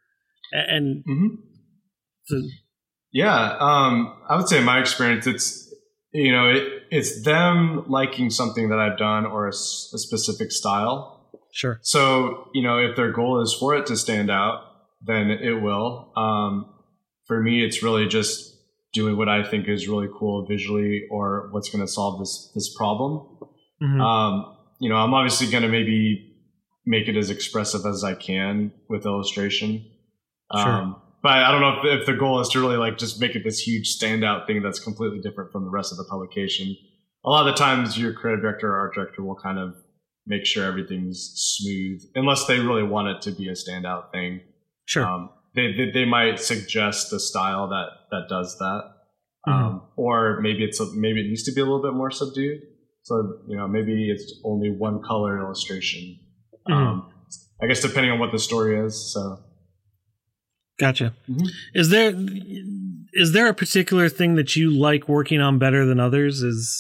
Yeah. I would say in my experience, it's, it's them liking something that I've done or a specific style. Sure. So, if their goal is for it to stand out, then it will. For me, it's really just doing what I think is really cool visually or what's going to solve this problem. Mm-hmm. I'm obviously going to maybe make it as expressive as I can with illustration. Sure. But I don't know if the goal is to really like just make it this huge standout thing that's completely different from the rest of the publication. A lot of the times your creative director or art director will kind of make sure everything's smooth, unless they really want it to be a standout thing. Sure. They might suggest a style that does that. Or maybe it needs to be a little bit more subdued. So, maybe it's only one color illustration. I guess depending on what the story is. So. Gotcha. Mm-hmm. Is there a particular thing that you like working on better than others?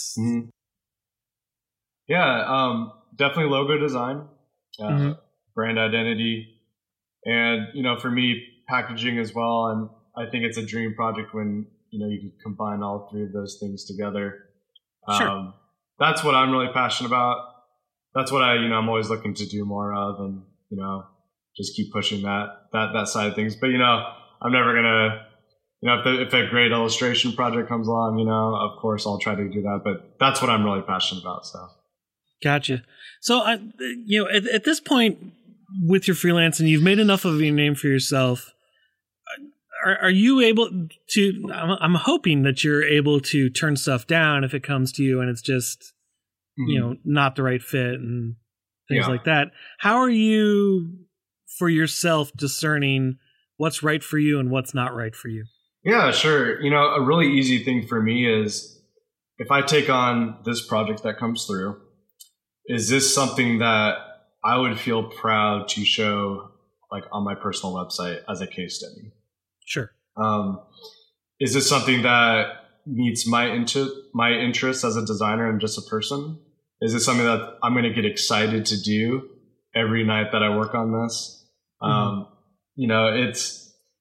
Yeah, definitely logo design, brand identity, and for me, packaging as well. And I think it's a dream project when you can combine all three of those things together. Sure. That's what I'm really passionate about. That's what I'm always looking to do more of, and just keep pushing that side of things. But I'm never gonna if a great illustration project comes along, of course I'll try to do that. But that's what I'm really passionate about. So. Gotcha. So at this point with your freelancing, you've made enough of your name for yourself. Are you able to? I'm hoping that you're able to turn stuff down if it comes to you and it's just not the right fit and things like that. How are you for yourself discerning what's right for you and what's not right for you? Yeah, sure. A really easy thing for me is if I take on this project that comes through, is this something that I would feel proud to show like on my personal website as a case study? Sure. Is this something that meets my interests as a designer and just a person? Is it something that I'm going to get excited to do every night that I work on this?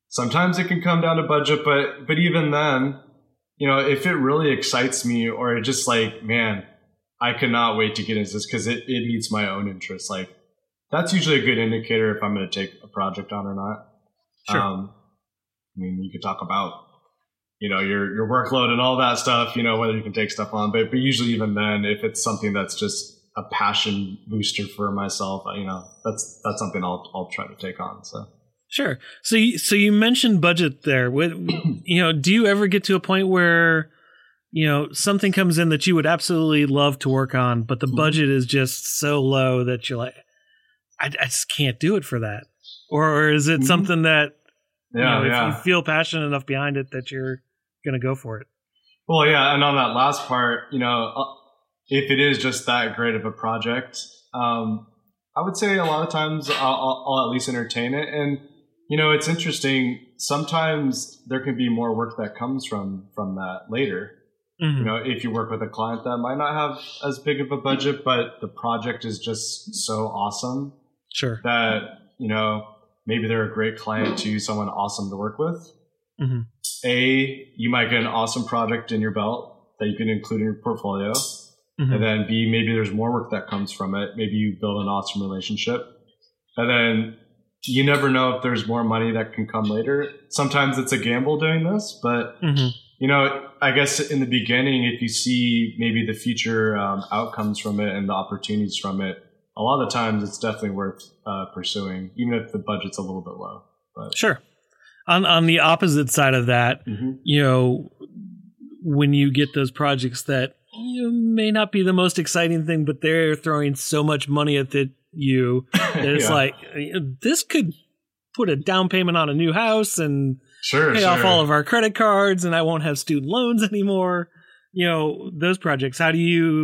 Sometimes it can come down to budget, but even then, you know, if it really excites me or it just like, man, I cannot wait to get into this because it meets my own interests. Like that's usually a good indicator if I'm going to take a project on or not. Sure. I mean, you could talk about, you know, your workload and all that stuff, you know, whether you can take stuff on, but usually even then, if it's something that's just a passion booster for myself, you know, that's something I'll try to take on. So. Sure. So you mentioned budget there. You know, do you ever get to a point where, you know, something comes in that you would absolutely love to work on, but the budget is just so low that you're like, I just can't do it for that? Or is it something that, if you feel passionate enough behind it that you're going to go for it? Well, yeah. And on that last part, you know, if it is just that great of a project, I would say a lot of times I'll at least entertain it. And, you know, it's interesting. Sometimes there can be more work that comes from that later. Mm-hmm. You know, if you work with a client that might not have as big of a budget, but the project is just so awesome. Sure. That, you know, maybe they're a great client to someone awesome to work with. Mm-hmm. You might get an awesome project in your belt that you can include in your portfolio. Mm-hmm. And then B, maybe there's more work that comes from it. Maybe you build an awesome relationship. And then you never know if there's more money that can come later. Sometimes it's a gamble doing this, but you know, I guess in the beginning, if you see maybe the future outcomes from it and the opportunities from it, a lot of the times it's definitely worth pursuing, even if the budget's a little bit low. But. Sure. On the opposite side of that, you know, when you get those projects that may not be the most exciting thing, but they're throwing so much money at you that it's like, this could put a down payment on a new house and pay off all of our credit cards, and I won't have student loans anymore. You know, those projects, how are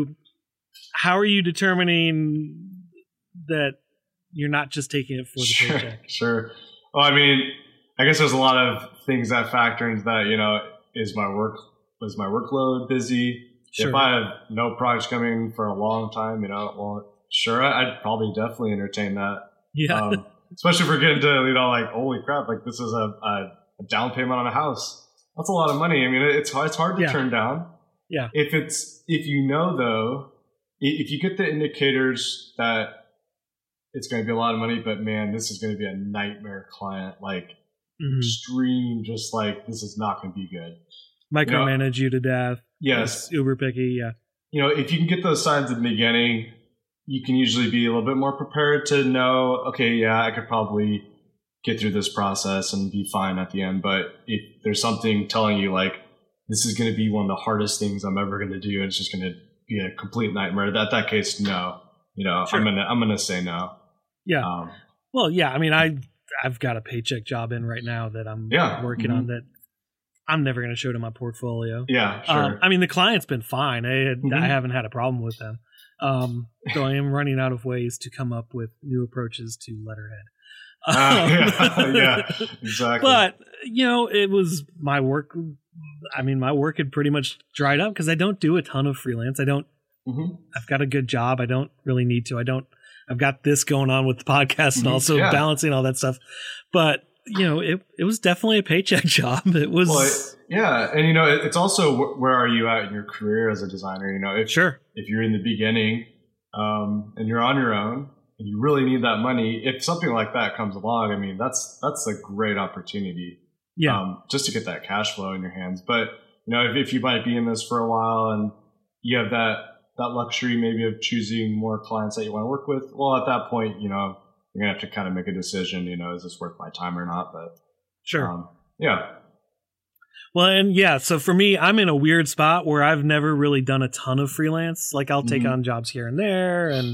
you determining that you're not just taking it for the paycheck? Sure. Well, I mean, I guess there's a lot of things that factor into that. You know, is my workload busy? Sure. If I have no projects coming for a long time, you know, well, sure, I'd probably definitely entertain that. Yeah. Especially if we're getting to, you know, like, holy crap, like this is a down payment on a house. That's a lot of money. I mean, it's hard to turn down. Yeah. If you know though, if you get the indicators that it's going to be a lot of money, but man, this is going to be a nightmare client, like extreme, just like this is not going to be good. Micromanage you to death. Yes. It's uber picky. Yeah. You know, if you can get those signs in the beginning, you can usually be a little bit more prepared to know, okay, yeah, I could probably get through this process and be fine at the end. But if there's something telling you like, this is going to be one of the hardest things I'm ever going to do, and it's just going to be a complete nightmare, that case, no, you know, sure. I'm going to say no. Yeah. Well, yeah. I mean, I've got a paycheck job in right now that I'm working on that I'm never going to show to my portfolio. Yeah, sure. I mean, the client's been fine. I haven't had a problem with them. So I am running out of ways to come up with new approaches to letterhead. Yeah, exactly. But, you know, it was my work. I mean, my work had pretty much dried up because I don't do a ton of freelance. I've got a good job. I don't really need to. I've got this going on with the podcast and also balancing all that stuff. But, you know, it was definitely a paycheck job. It was. Well, and, you know, it's also where are you at in your career as a designer? You know, if you're in the beginning and you're on your own and you really need that money, if something like that comes along, I mean, that's a great opportunity. Yeah. Just to get that cash flow in your hands. But, you know, if you might be in this for a while and you have that luxury maybe of choosing more clients that you want to work with, well, at that point, you know, you're going to have to kind of make a decision, you know, is this worth my time or not? But sure. Yeah. Well, and so for me, I'm in a weird spot where I've never really done a ton of freelance. Like I'll take on jobs here and there and,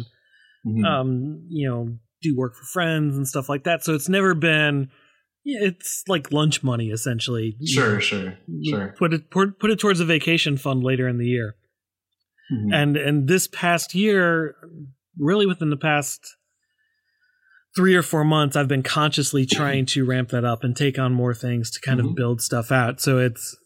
you know, do work for friends and stuff like that. So it's never been, it's like lunch money essentially. Sure. Put it towards a vacation fund later in the year. And this past year, really within the past 3 or 4 months, I've been consciously trying to ramp that up and take on more things to kind of build stuff out. So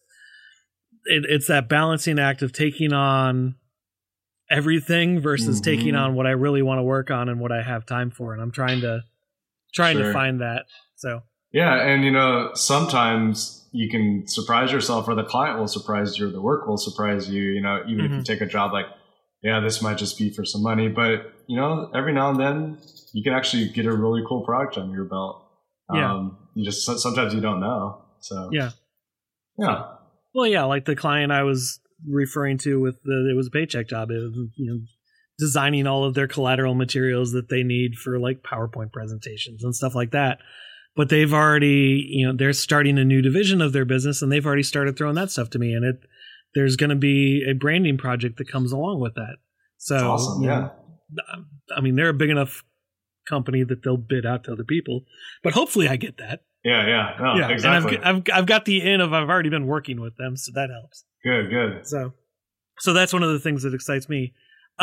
it's that balancing act of taking on everything versus taking on what I really want to work on and what I have time for. And I'm trying to find that. So Yeah. And, sometimes you can surprise yourself, or the client will surprise you, or the work will surprise you, even if you take a job like, yeah, this might just be for some money, but every now and then you can actually get a really cool project under your belt. You just, sometimes you don't know. So yeah. Well, yeah, like the client I was referring to it was a paycheck job. It was, designing all of their collateral materials that they need for like PowerPoint presentations and stuff like that. But they've already, they're starting a new division of their business, and they've already started throwing that stuff to me. And there's going to be a branding project that comes along with that. So, that's awesome. Yeah. I mean, they're a big enough company that they'll bid out to other people, but hopefully I get that. Yeah. No, exactly. And I've got the in of I've already been working with them, so that helps. Good. So that's one of the things that excites me.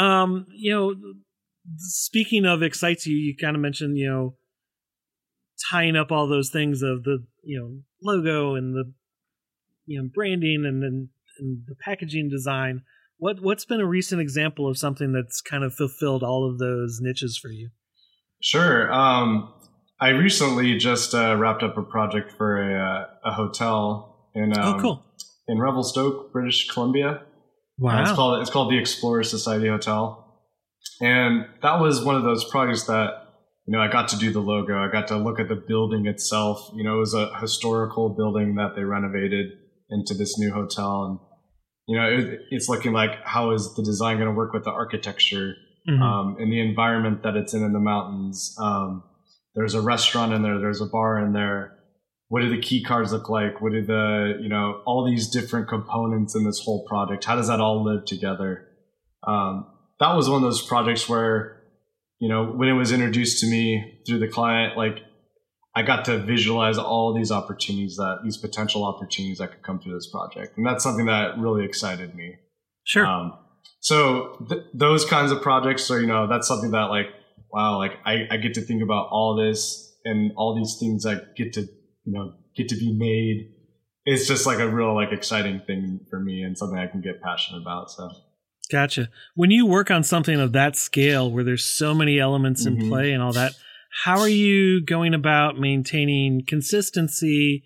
Speaking of excites you, you kind of mentioned, tying up all those things of the, logo and the, branding and the packaging design. What's been a recent example of something that's kind of fulfilled all of those niches for you? Sure. I recently just wrapped up a project for a hotel in cool. in Revelstoke, British Columbia. Wow. It's called the Explorer Society Hotel, and that was one of those projects that I got to do the logo. I got to look at the building itself. It was a historical building that they renovated into this new hotel, and it's looking like, how is the design going to work with the architecture and the environment that it's in the mountains. There's a restaurant in there. There's a bar in there. What do the key cards look like? What do all these different components in this whole project? How does that all live together? That was one of those projects where, when it was introduced to me through the client, like I got to visualize all these potential opportunities that could come through this project. And that's something that really excited me. Sure. So those kinds of projects are, that's something that like, wow, like I get to think about all this and all these things that get to be made. It's just like a real like exciting thing for me and something I can get passionate about. So. Gotcha. When you work on something of that scale where there's so many elements in play and all that, how are you going about maintaining consistency?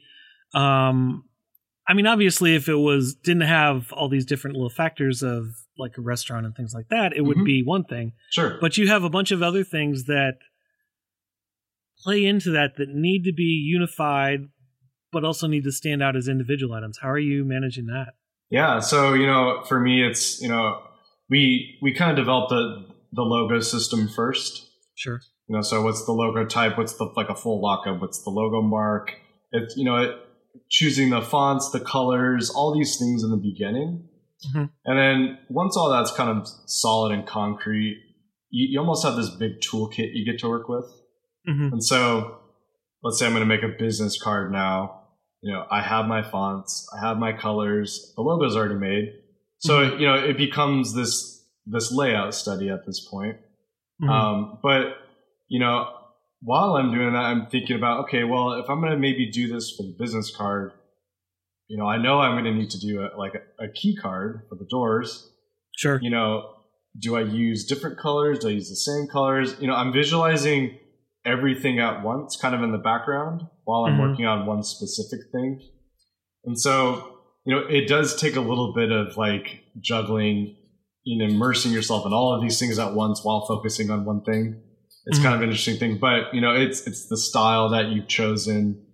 Obviously if it didn't have all these different little factors of like a restaurant and things like that, it would be one thing. Sure. But you have a bunch of other things that play into that need to be unified, but also need to stand out as individual items. How are you managing that? Yeah. So, for me, it's, we kind of developed the logo system first. Sure. So what's the logo type? What's like a full lockup? What's the logo mark? It's, choosing the fonts, the colors, all these things in the beginning. And then once all that's kind of solid and concrete, you almost have this big toolkit you get to work with. And so let's say I'm going to make a business card now. I have my fonts, I have my colors, the logo's already made. So, it becomes this layout study at this point. But, while I'm doing that, I'm thinking about, okay, well, if I'm going to maybe do this for the business card, I know I'm going to need to do a key card for the doors. Sure. Do I use different colors? Do I use the same colors? I'm visualizing everything at once kind of in the background while I'm working on one specific thing. And so, it does take a little bit of like juggling, immersing yourself in all of these things at once while focusing on one thing. It's kind of an interesting thing, but it's the style that you've chosen.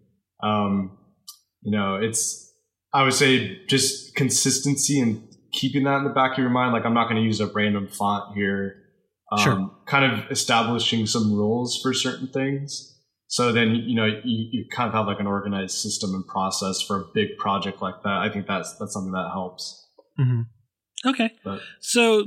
It's, I would say, just consistency and keeping that in the back of your mind. Like, I'm not going to use a random font here. Sure. Kind of establishing some rules for certain things. So then, you kind of have like an organized system and process for a big project like that. I think that's something that helps. Okay. So,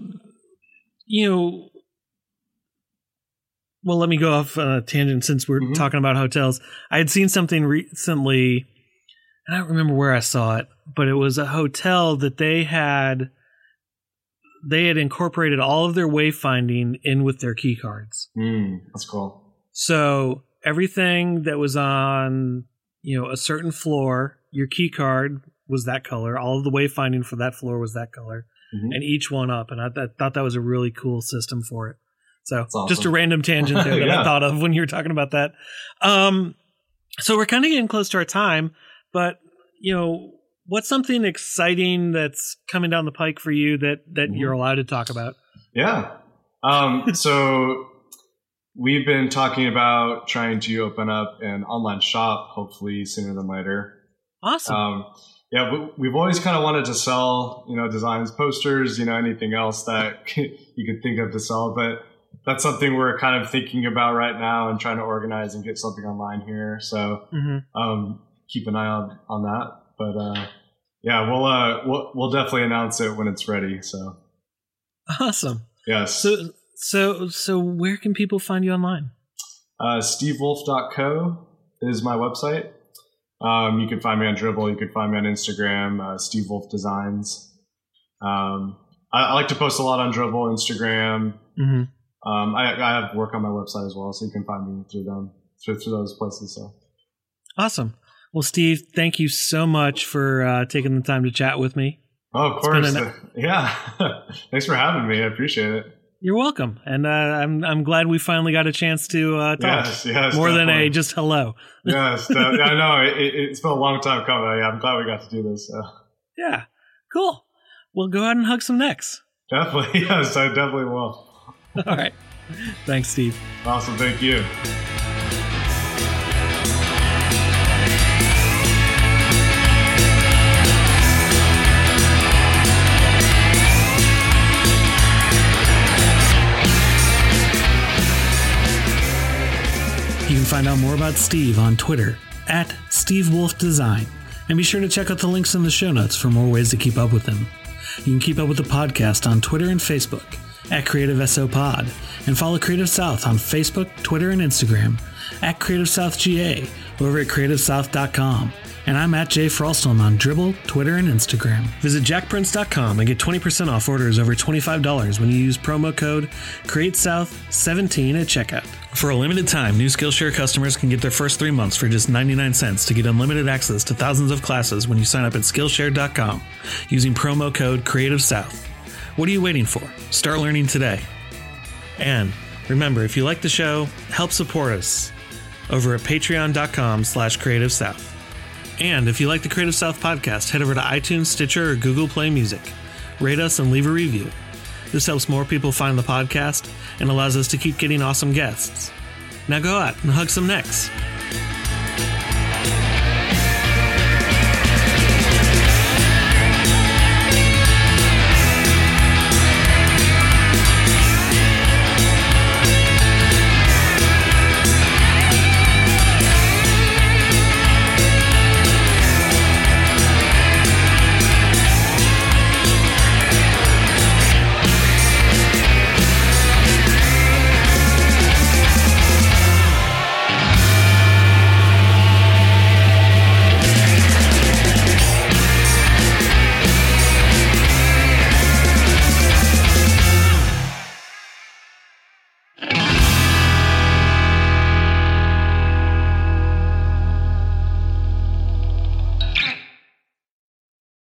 well, let me go off on a tangent since we're talking about hotels. I had seen something recently, and I don't remember where I saw it, but it was a hotel that they had incorporated all of their wayfinding in with their key cards. That's cool. So everything that was on, a certain floor, your key card was that color. All of the wayfinding for that floor was that color, and each one up. And I thought that was a really cool system for it. So awesome. Just a random tangent there that I thought of when you were talking about that. So we're kind of getting close to our time, but what's something exciting that's coming down the pike for you that you're allowed to talk about? Yeah. So we've been talking about trying to open up an online shop, hopefully sooner than later. Awesome. We've always kind of wanted to sell, designs, posters, anything else that you could think of to sell, but that's something we're kind of thinking about right now and trying to organize and get something online here. So keep an eye on that. But we'll definitely announce it when it's ready. So awesome. Yes. So where can people find you online? SteveWolf.co is my website. You can find me on Dribbble. You can find me on Instagram, Steve Wolf Designs. I like to post a lot on Dribbble, Instagram. Mm-hmm. I have work on my website as well, so you can find me through those places. So awesome. Well, Steve, thank you so much for taking the time to chat with me. Oh, of course. Yeah. Thanks for having me. I appreciate it. You're welcome. And I'm glad we finally got a chance to talk. Yes, more than a just hello. Yes. I know. It's been a long time coming. I'm glad we got to do this. Yeah. Cool. Well, go ahead and hug some necks. Definitely. Yes, I definitely will. All right. Thanks, Steve. Awesome. Thank you. You can find out more about Steve on Twitter @SteveWolfDesign, and be sure to check out the links in the show notes for more ways to keep up with him. You can keep up with the podcast on Twitter and Facebook @CreativeSOPod, and follow Creative South on Facebook, Twitter, and Instagram @CreativeSouthGA, over at CreativeSouth.com. And I'm @JFrostholm on Dribbble, Twitter, and Instagram. Visit jackprince.com and get 20% off orders over $25 when you use promo code CreateSouth17 at checkout. For a limited time, new Skillshare customers can get their first 3 months for just 99 cents to get unlimited access to thousands of classes when you sign up at Skillshare.com using promo code CreativeSouth. What are you waiting for? Start learning today. And remember, if you like the show, help support us over at patreon.com/CreativeSouth. And if you like the Creative South podcast, head over to iTunes, Stitcher, or Google Play Music. Rate us and leave a review. This helps more people find the podcast and allows us to keep getting awesome guests. Now go out and hug some necks.